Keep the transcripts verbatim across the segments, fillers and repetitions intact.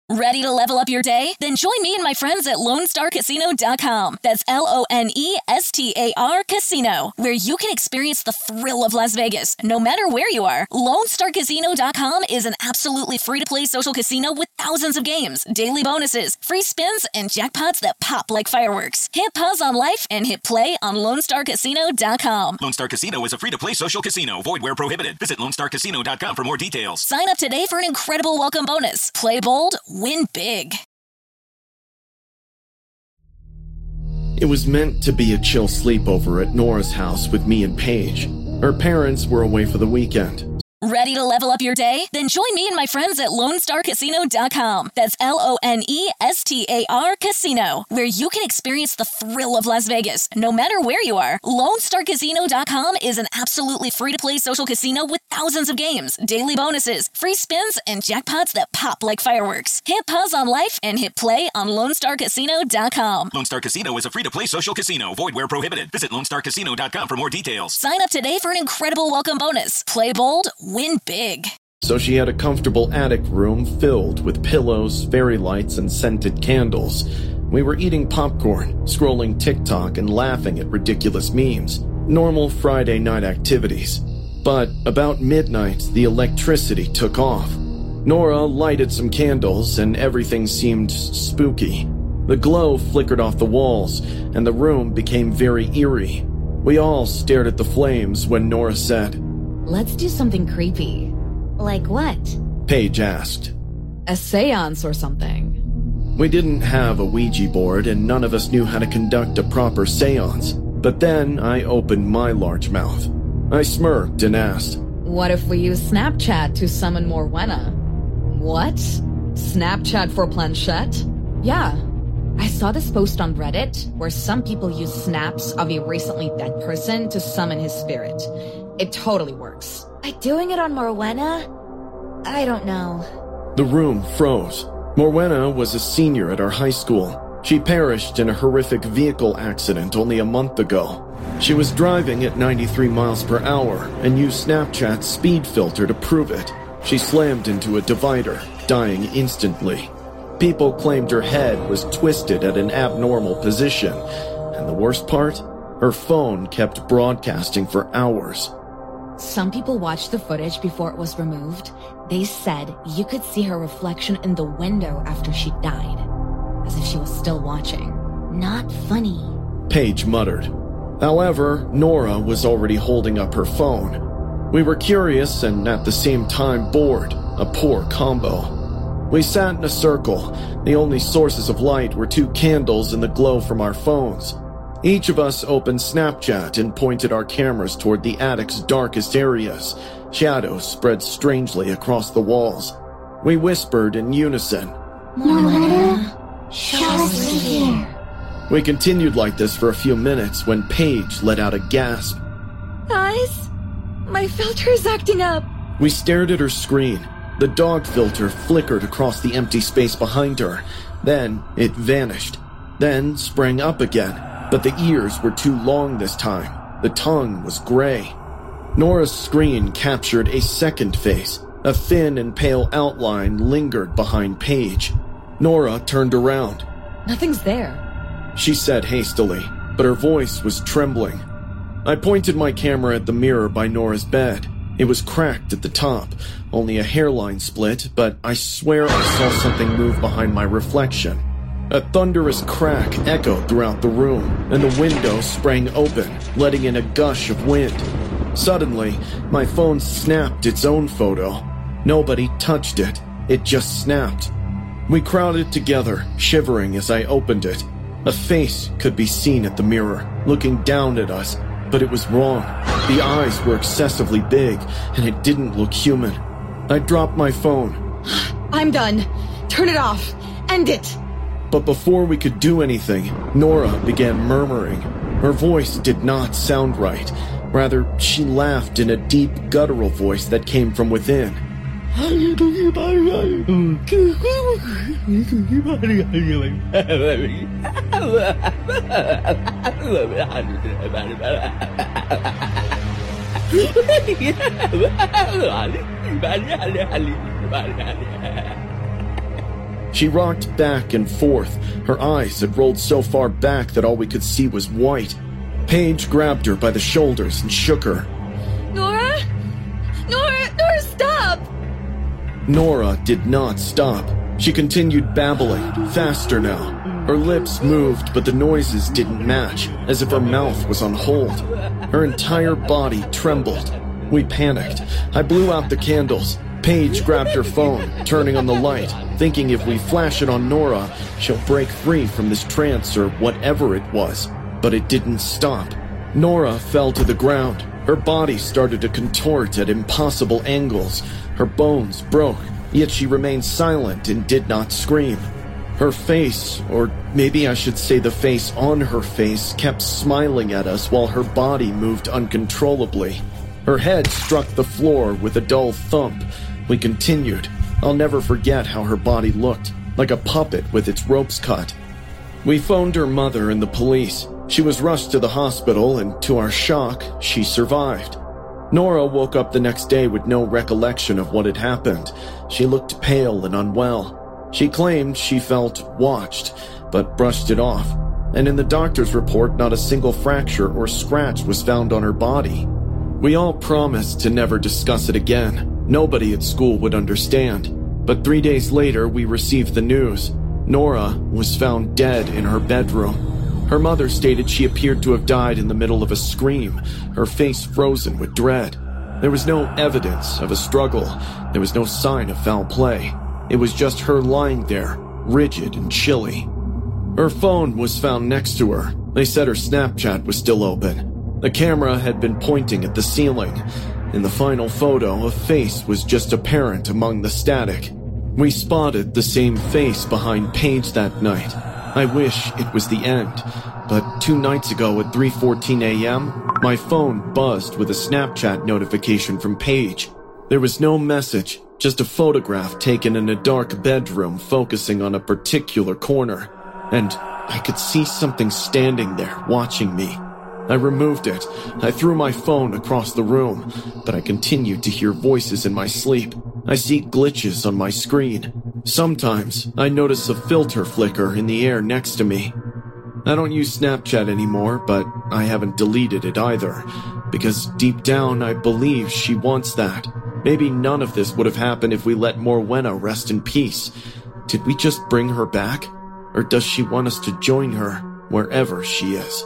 Ready to level up your day? Then join me and my friends at Lone Star Casino dot com. That's L O N E S T A R Casino, where you can experience the thrill of Las Vegas, no matter where you are. Lone Star Casino dot com is an absolutely free-to-play social casino with thousands of games, daily bonuses, free spins, and jackpots that pop like fireworks. Hit pause on life and hit play on Lone Star Casino dot com. Lone Star Casino is a free-to-play social casino. Void where prohibited. Visit Lone Star Casino dot com for more details. Sign up today for an incredible welcome bonus. Play bold, win big. It was meant to be a chill sleepover at Nora's house with me and Paige. Her parents were away for the weekend. Ready to level up your day? Then join me and my friends at Lone Star Casino dot com. That's L O N E S T A R Casino, where you can experience the thrill of Las Vegas, no matter where you are. Lone Star Casino dot com is an absolutely free-to-play social casino with thousands of games, daily bonuses, free spins, and jackpots that pop like fireworks. Hit pause on life and hit play on Lone Star Casino dot com. Lone Star Casino is a free-to-play social casino. Void where prohibited. Visit Lone Star Casino dot com for more details. Sign up today for an incredible welcome bonus. Play bold, win big. So she had a comfortable attic room filled with pillows, fairy lights, and scented candles. We were eating popcorn, scrolling TikTok, and laughing at ridiculous memes. Normal Friday night activities. But about midnight, the electricity took off. Nora lighted some candles, and everything seemed spooky. The glow flickered off the walls, and the room became very eerie. We all stared at the flames when Nora said, "Let's do something creepy." Like what? Paige asked. A seance or something. We didn't have a Ouija board, and none of us knew how to conduct a proper seance. But then I opened my large mouth. I smirked and asked, "What if we use Snapchat to summon Morwenna?" "What? Snapchat for planchette?" "Yeah. I saw this post on Reddit where some people use snaps of a recently dead person to summon his spirit. It totally works." By doing it on Morwenna? I don't know. The room froze. Morwenna was a senior at our high school. She perished in a horrific vehicle accident only a month ago. She was driving at ninety-three miles per hour and used Snapchat's speed filter to prove it. She slammed into a divider, dying instantly. People claimed her head was twisted at an abnormal position. And the worst part? Her phone kept broadcasting for hours. Some people watched the footage before it was removed. They said you could see her reflection in the window after she died, as if she was still watching. Not funny, Paige muttered. However, Nora was already holding up her phone. We were curious and at the same time bored, a poor combo. We sat in a circle. The only sources of light were two candles and the glow from our phones. Each of us opened Snapchat and pointed our cameras toward the attic's darkest areas. Shadows spread strangely across the walls. We whispered in unison, "Morwenna, show us here." We continued like this for a few minutes when Paige let out a gasp. "Guys, my filter's acting up." We stared at her screen. The dog filter flickered across the empty space behind her. Then it vanished. Then sprang up again. But the ears were too long this time. The tongue was gray. Nora's screen captured a second face. A thin and pale outline lingered behind Paige. Nora turned around. "Nothing's there," she said hastily, but her voice was trembling. I pointed my camera at the mirror by Nora's bed. It was cracked at the top, only a hairline split, but I swear I saw something move behind my reflection. A thunderous crack echoed throughout the room, and the window sprang open, letting in a gush of wind. Suddenly, my phone snapped its own photo. Nobody touched it. It just snapped. We crowded together, shivering as I opened it. A face could be seen at the mirror, looking down at us, but it was wrong. The eyes were excessively big, and it didn't look human. I dropped my phone. "I'm done. Turn it off. End it." But before we could do anything, Nora began murmuring. Her voice did not sound right. Rather, she laughed in a deep, guttural voice that came from within. She rocked back and forth. Her eyes had rolled so far back that all we could see was white. Paige grabbed her by the shoulders and shook her. Nora? Nora, Nora, stop! Nora did not stop. She continued babbling, faster now. Her lips moved, but the noises didn't match, as if her mouth was on hold. Her entire body trembled. We panicked. I blew out the candles. Paige grabbed her phone, turning on the light, thinking if we flash it on Nora, she'll break free from this trance or whatever it was. But it didn't stop. Nora fell to the ground. Her body started to contort at impossible angles. Her bones broke, yet she remained silent and did not scream. Her face, or maybe I should say the face on her face, kept smiling at us while her body moved uncontrollably. Her head struck the floor with a dull thump. We continued. I'll never forget how her body looked, like a puppet with its ropes cut. We phoned her mother and the police. She was rushed to the hospital, and to our shock, she survived. Nora woke up the next day with no recollection of what had happened. She looked pale and unwell. She claimed she felt watched, but brushed it off. And in the doctor's report, not a single fracture or scratch was found on her body. We all promised to never discuss it again. Nobody at school would understand. But three days later, we received the news. Nora was found dead in her bedroom. Her mother stated she appeared to have died in the middle of a scream, her face frozen with dread. There was no evidence of a struggle. There was no sign of foul play. It was just her lying there, rigid and chilly. Her phone was found next to her. They said her Snapchat was still open. The camera had been pointing at the ceiling. In the final photo, a face was just apparent among the static. We spotted the same face behind Paige that night. I wish it was the end, but two nights ago at three fourteen a.m., my phone buzzed with a Snapchat notification from Paige. There was no message, just a photograph taken in a dark bedroom focusing on a particular corner, and I could see something standing there watching me. I removed it. I threw my phone across the room, but I continued to hear voices in my sleep. I see glitches on my screen. Sometimes I notice a filter flicker in the air next to me. I don't use Snapchat anymore, but I haven't deleted it either, because deep down I believe she wants that. Maybe none of this would have happened if we let Morwenna rest in peace. Did we just bring her back? Or does she want us to join her wherever she is?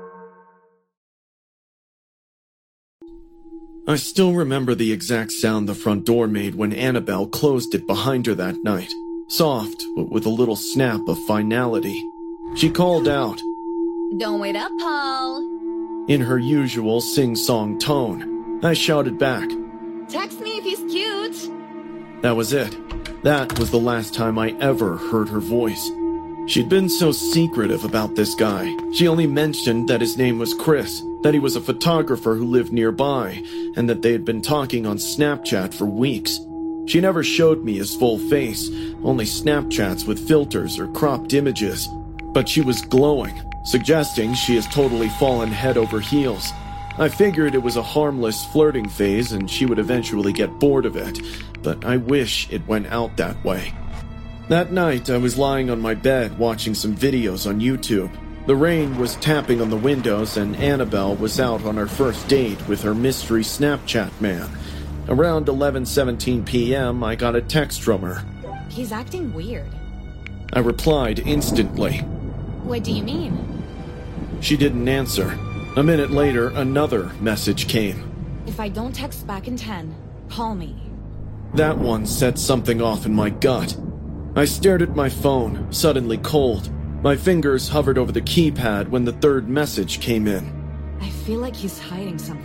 I still remember the exact sound the front door made when Annabelle closed it behind her that night. Soft, but with a little snap of finality. She called out, Don't wait up, Paul. In her usual sing-song tone. I shouted back, Text me if he's cute. That was it. That was the last time I ever heard her voice. She'd been so secretive about this guy. She only mentioned that his name was Chris, that he was a photographer who lived nearby, and that they had been talking on Snapchat for weeks. She never showed me his full face, only Snapchats with filters or cropped images. But she was glowing, suggesting she has totally fallen head over heels. I figured it was a harmless flirting phase and she would eventually get bored of it, but I wish it went out that way. That night, I was lying on my bed watching some videos on YouTube. The rain was tapping on the windows and Annabelle was out on her first date with her mystery Snapchat man. Around eleven seventeen p.m., I got a text from her. He's acting weird. I replied instantly. What do you mean? She didn't answer. A minute later, another message came. If I don't text back in ten, call me. That one set something off in my gut. I stared at my phone, suddenly cold. My fingers hovered over the keypad when the third message came in. I feel like he's hiding something.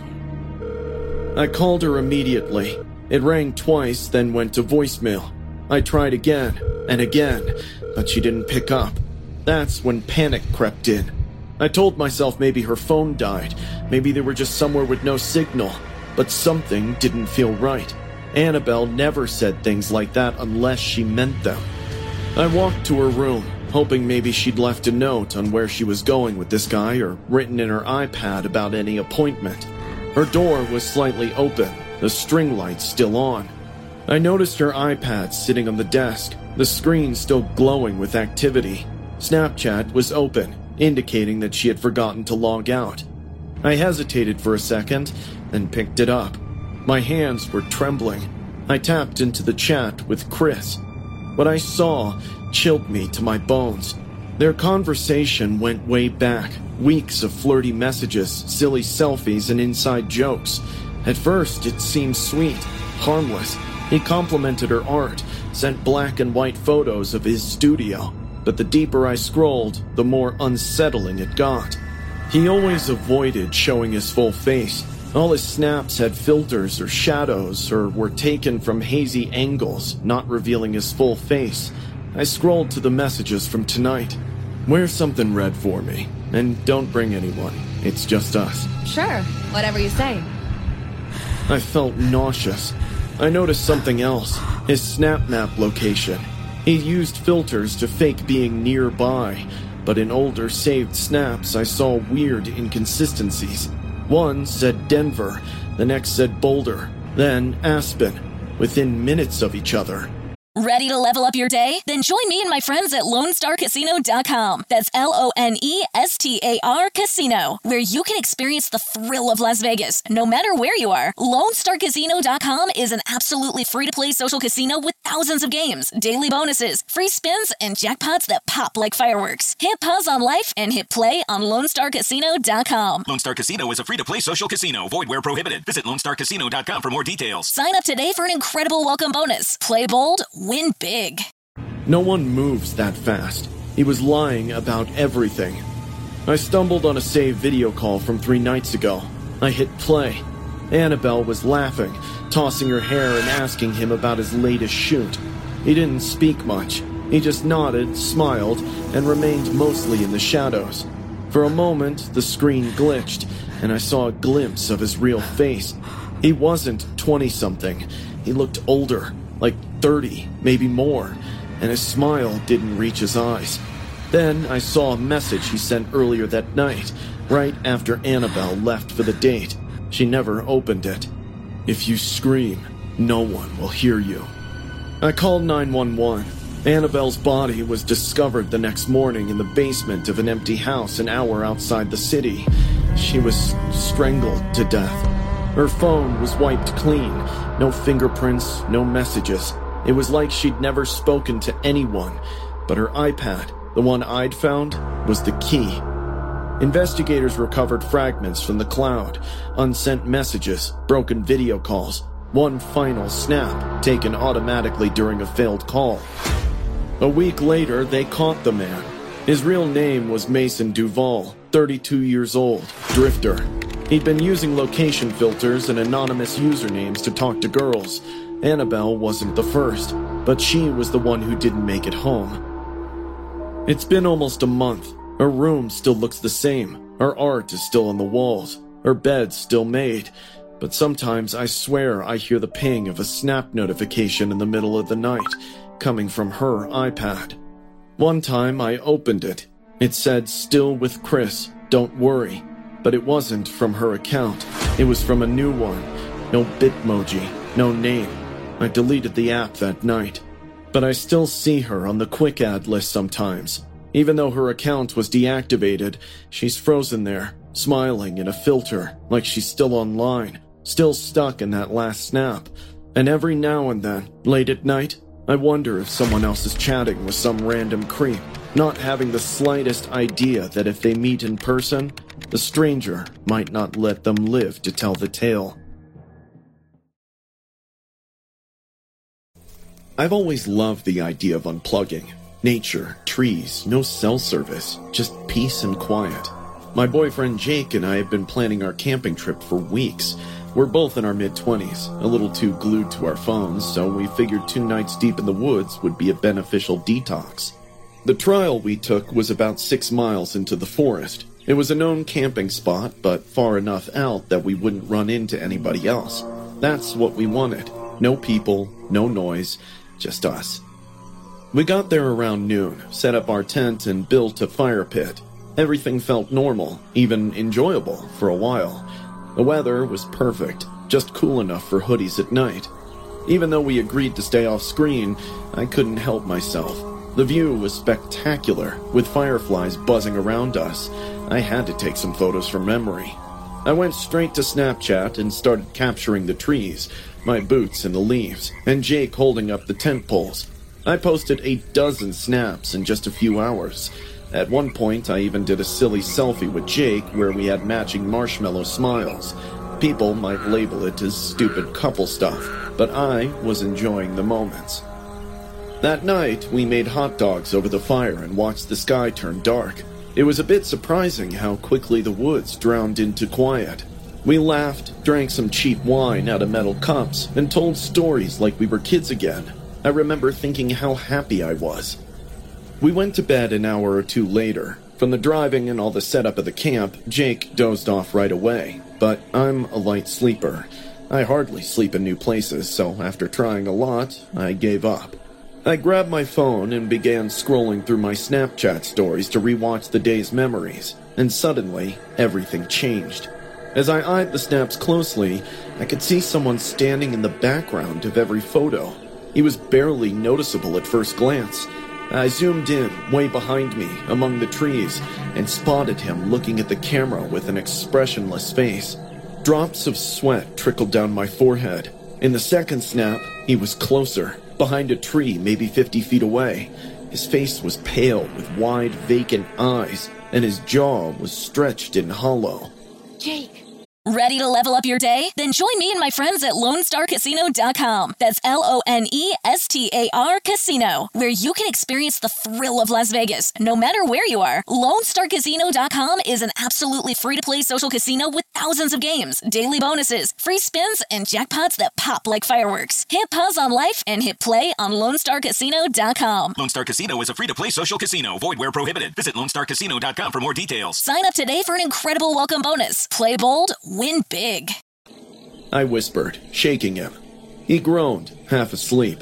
I called her immediately. It rang twice, then went to voicemail. I tried again and again, but she didn't pick up. That's when panic crept in. I told myself maybe her phone died. Maybe they were just somewhere with no signal. But something didn't feel right. Annabelle never said things like that unless she meant them. I walked to her room, hoping maybe she'd left a note on where she was going with this guy or written in her iPad about any appointment. Her door was slightly open, the string light still on. I noticed her iPad sitting on the desk. the screen still glowing with activity. Snapchat was open, indicating that she had forgotten to log out. I hesitated for a second, then picked it up. My hands were trembling. I tapped into the chat with Chris. What I saw chilled me to my bones. Their conversation went way back. Weeks of flirty messages, silly selfies, and inside jokes. At first, it seemed sweet, harmless. He complimented her art, sent black and white photos of his studio. But the deeper I scrolled, the more unsettling it got. He always avoided showing his full face. All his snaps had filters or shadows or were taken from hazy angles, not revealing his full face. I scrolled to the messages from tonight. Wear something red for me, and don't bring anyone. It's just us. Sure, whatever you say. I felt nauseous. I noticed something else. His SnapMap location. He used filters to fake being nearby, but in older saved snaps I saw weird inconsistencies. One said Denver, the next said Boulder, then Aspen, within minutes of each other. Ready to level up your day? Then join me and my friends at Lone Star Casino dot com. That's L O N E S T A R Casino, where you can experience the thrill of Las Vegas, no matter where you are. Lone Star Casino dot com is an absolutely free-to-play social casino with thousands of games, daily bonuses, free spins, and jackpots that pop like fireworks. Hit pause on life and hit play on Lone Star Casino dot com. Lone Star Casino is a free-to-play social casino. Void where prohibited. Visit Lone Star Casino dot com for more details. Sign up today for an incredible welcome bonus. Play bold, win big. No one moves that fast. He was lying about everything. I stumbled on a saved video call from three nights ago. I hit play. Annabelle was laughing, tossing her hair and asking him about his latest shoot. He didn't speak much. He just nodded, smiled, and remained mostly in the shadows. For a moment, the screen glitched, and I saw a glimpse of his real face. He wasn't twenty-something. He looked older, like thirty, maybe more, and his smile didn't reach his eyes. Then I saw a message he sent earlier that night, right after Annabelle left for the date. She never opened it. If you scream, no one will hear you. I called nine one one. Annabelle's body was discovered the next morning in the basement of an empty house an hour outside the city. She was strangled to death. Her phone was wiped clean. No fingerprints, no messages. It was like she'd never spoken to anyone. But her iPad, the one I'd found, was the key. Investigators recovered fragments from the cloud, unsent messages, broken video calls, one final snap taken automatically during a failed call. A week later, they caught the man. His real name was Mason Duval, thirty-two years old, drifter. He'd been using location filters and anonymous usernames to talk to girls. Annabelle wasn't the first, but she was the one who didn't make it home. It's been almost a month. Her room still looks the same. Her art is still on the walls. Her bed's still made. But sometimes I swear I hear the ping of a Snap notification in the middle of the night, coming from her iPad. One time I opened it. It said, "Still with Chris, don't worry." But it wasn't from her account. It was from a new one. No Bitmoji, no name. I deleted the app that night. But I still see her on the quick ad list sometimes. Even though her account was deactivated, she's frozen there, smiling in a filter, like she's still online, still stuck in that last snap. And every now and then, late at night, I wonder if someone else is chatting with some random creep, not having the slightest idea that if they meet in person, the stranger might not let them live to tell the tale. I've always loved the idea of unplugging. Nature, trees, no cell service, just peace and quiet. My boyfriend Jake and I have been planning our camping trip for weeks. We're both in our mid-twenties, a little too glued to our phones, so we figured two nights deep in the woods would be a beneficial detox. The trail we took was about six miles into the forest. It was a known camping spot, but far enough out that we wouldn't run into anybody else. That's what we wanted. No people, no noise, just us. We got there around noon, set up our tent, and built a fire pit. Everything felt normal, even enjoyable for a while. The weather was perfect, just cool enough for hoodies at night. Even though we agreed to stay off screen, I couldn't help myself. The view was spectacular, with fireflies buzzing around us. I had to take some photos from memory. I went straight to Snapchat and started capturing the trees, my boots in the leaves, and Jake holding up the tent poles. I posted a dozen snaps in just a few hours. At one point, I even did a silly selfie with Jake where we had matching marshmallow smiles. People might label it as stupid couple stuff, but I was enjoying the moments. That night, we made hot dogs over the fire and watched the sky turn dark. It was a bit surprising how quickly the woods drowned into quiet. We laughed, drank some cheap wine out of metal cups, and told stories like we were kids again. I remember thinking how happy I was. We went to bed an hour or two later. From the driving and all the setup of the camp, Jake dozed off right away. But I'm a light sleeper. I hardly sleep in new places, so after trying a lot, I gave up. I grabbed my phone and began scrolling through my Snapchat stories to rewatch the day's memories, and suddenly, everything changed. As I eyed the snaps closely, I could see someone standing in the background of every photo. He was barely noticeable at first glance. I zoomed in, way behind me, among the trees, and spotted him looking at the camera with an expressionless face. Drops of sweat trickled down my forehead. In the second snap, he was closer, behind a tree maybe fifty feet away. His face was pale with wide, vacant eyes, and his jaw was stretched and hollow. Jake. Ready to level up your day? Then join me and my friends at Lone Star Casino dot com. That's L O N E S T A R Casino, where you can experience the thrill of Las Vegas, no matter where you are. Lone Star Casino dot com is an absolutely free-to-play social casino with thousands of games, daily bonuses, free spins, and jackpots that pop like fireworks. Hit pause on life and hit play on Lone Star Casino dot com. Lone Star Casino is a free-to-play social casino. Void where prohibited. Visit Lone Star Casino dot com for more details. Sign up today for an incredible welcome bonus. Play bold, win big. I whispered, shaking him. He groaned, half asleep.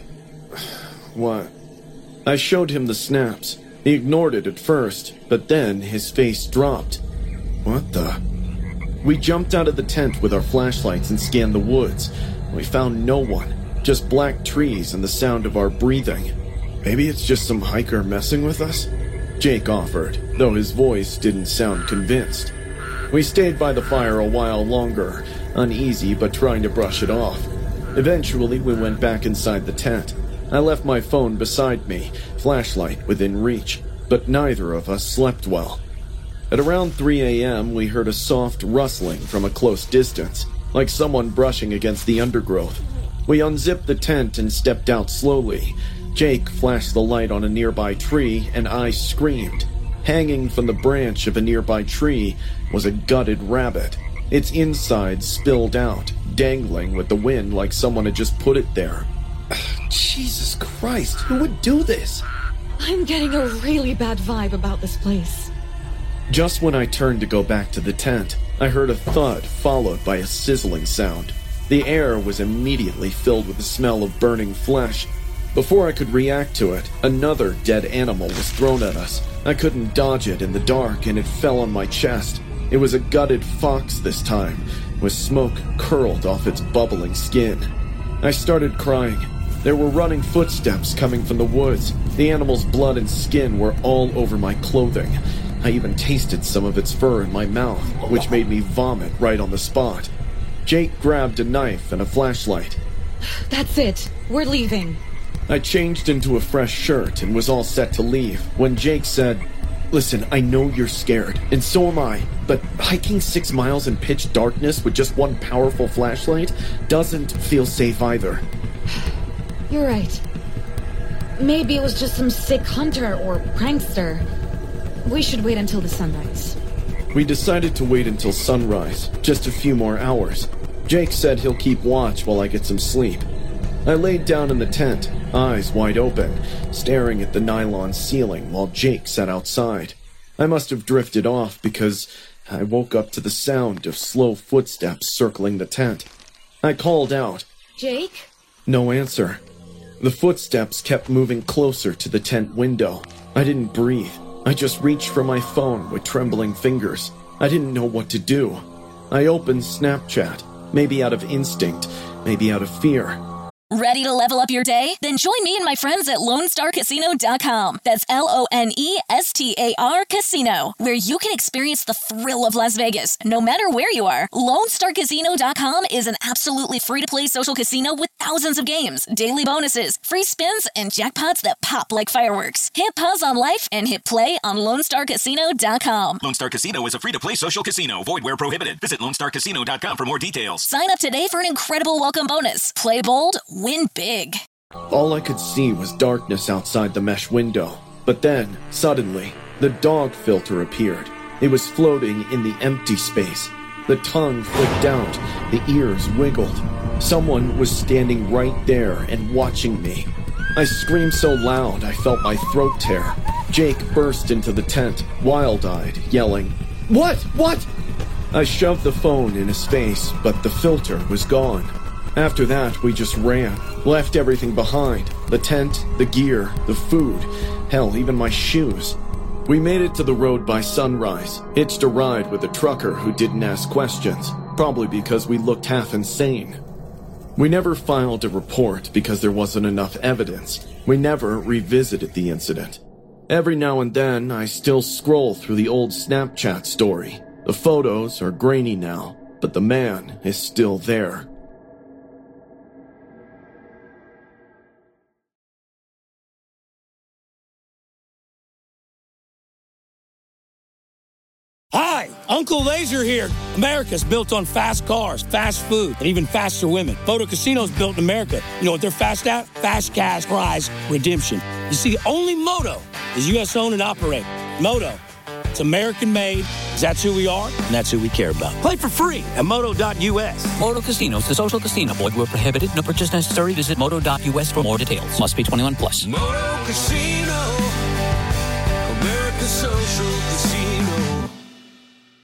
What? I showed him the snaps. He ignored it at first, but then his face dropped. What the? We jumped out of the tent with our flashlights and scanned the woods. We found no one, just black trees and the sound of our breathing. Maybe it's just some hiker messing with us? Jake offered, though his voice didn't sound convinced. We stayed by the fire a while longer, uneasy but trying to brush it off. Eventually, we went back inside the tent. I left my phone beside me, flashlight within reach, but neither of us slept well. At around three a.m., we heard a soft rustling from a close distance, like someone brushing against the undergrowth. We unzipped the tent and stepped out slowly. Jake flashed the light on a nearby tree, and I screamed. Hanging from the branch of a nearby tree was a gutted rabbit. Its insides spilled out, dangling with the wind like someone had just put it there. Jesus Christ, who would do this? I'm getting a really bad vibe about this place. Just when I turned to go back to the tent, I heard a thud followed by a sizzling sound. The air was immediately filled with the smell of burning flesh. Before I could react to it, another dead animal was thrown at us. I couldn't dodge it in the dark, and it fell on my chest. It was a gutted fox this time, with smoke curled off its bubbling skin. I started crying. There were running footsteps coming from the woods. The animal's blood and skin were all over my clothing. I even tasted some of its fur in my mouth, which made me vomit right on the spot. Jake grabbed a knife and a flashlight. That's it. We're leaving. I changed into a fresh shirt and was all set to leave when Jake said, "Listen, I know you're scared, and so am I, but hiking six miles in pitch darkness with just one powerful flashlight doesn't feel safe either." You're right. Maybe it was just some sick hunter or prankster. We should wait until the sunrise. We decided to wait until sunrise, just a few more hours. Jake said he'll keep watch while I get some sleep. I laid down in the tent, eyes wide open, staring at the nylon ceiling while Jake sat outside. I must have drifted off because I woke up to the sound of slow footsteps circling the tent. I called out. Jake? No answer. The footsteps kept moving closer to the tent window. I didn't breathe. I just reached for my phone with trembling fingers. I didn't know what to do. I opened Snapchat, maybe out of instinct, maybe out of fear. Ready to level up your day? Then join me and my friends at Lone Star Casino dot com. That's L O N E S T A R Casino, where you can experience the thrill of Las Vegas, no matter where you are. Lone Star Casino dot com is an absolutely free-to-play social casino with thousands of games, daily bonuses, free spins, and jackpots that pop like fireworks. Hit pause on life and hit play on Lone Star Casino dot com. Lone Star Casino is a free-to-play social casino. Void where prohibited. Visit Lone Star Casino dot com for more details. Sign up today for an incredible welcome bonus. Play bold, win big. All I could see was darkness outside the mesh window. But then, suddenly, the dog filter appeared. It was floating in the empty space. The tongue flicked out. The ears wiggled. Someone was standing right there and watching me. I screamed so loud I felt my throat tear. Jake burst into the tent, wild-eyed, yelling, "What? What?" I shoved the phone in his face, but the filter was gone. After that, we just ran, left everything behind. The tent, the gear, the food, hell, even my shoes. We made it to the road by sunrise, hitched a ride with a trucker who didn't ask questions, probably because we looked half insane. We never filed a report because there wasn't enough evidence. We never revisited the incident. Every now and then, I still scroll through the old Snapchat story. The photos are grainy now, but the man is still there. Hi, Uncle Laser here. America's built on fast cars, fast food, and even faster women. Moto Casino's built in America. You know what they're fast at? Fast cash prize redemption. You see, only Moto is U S owned and operated. Moto, it's American made. That's who we are, and that's who we care about. Play for free at moto dot U S. Moto Casinos, the social casino. Void where prohibited. No purchase necessary. Visit moto dot U S for more details. Must be twenty-one plus. Moto Casino.